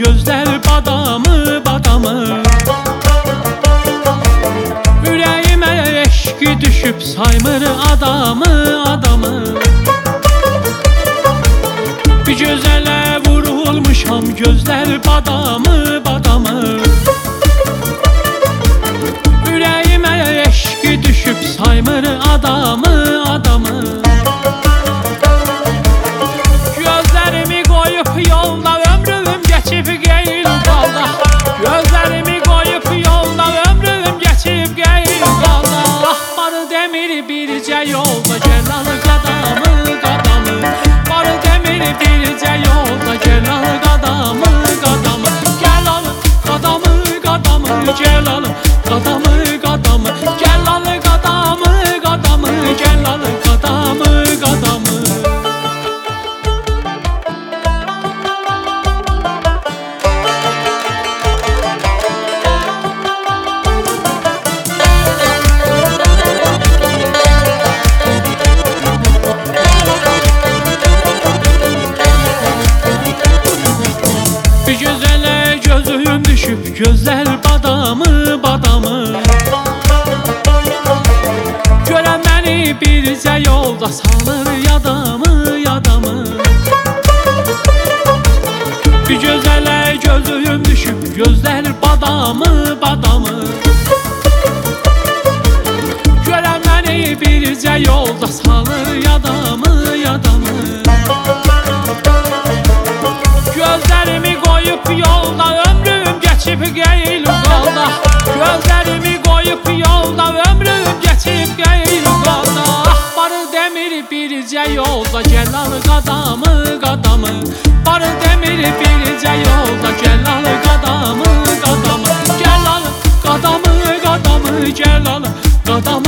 gözlər badamı, badamı. Ürəyimə eşqi düşüb saymır adamı, adamı. Bir gözələ vurulmuşam gözlər badamı, badamı. Ürəyimə eşqi düşüb saymır adamı, adamı. Gözlərimi qoyub yolda ömrüm geçib qeyl qalda. Gözlərimi qoyub yolda ömrüm geçib qeyl qalda. Var demir bircə yolda gəlal qadamı, qadamı. Var demir bircə yolda gəlal qadamı, qadamı. Gəlal qadamı, qadamı, gəlal qadamı, qadamı. Gəlal qadamı, qadamı, gəlal qadamı, qadamı. Bir gözələ gözüm düşüb gözlər badamı, badamı. Görən məni bircə yolda salır yadamı, yadamı. Bir gözələ gözüm düşüb gözlər badamı, badamı. Görən məni bircə yolda salır yadamı, yadamı. Gözlərimi qoyub yolda ömrüm geçib qeyl qalda. Gözlərimi qoyub yolda ömrüm geçib qeyl qalda. Var demir bircə yolda gəlal qadamı, qadamı. Var demir bircə yolda gəlal qadamı, qadamı. Gəlal qadamı, qadamı, gəlal qadamı.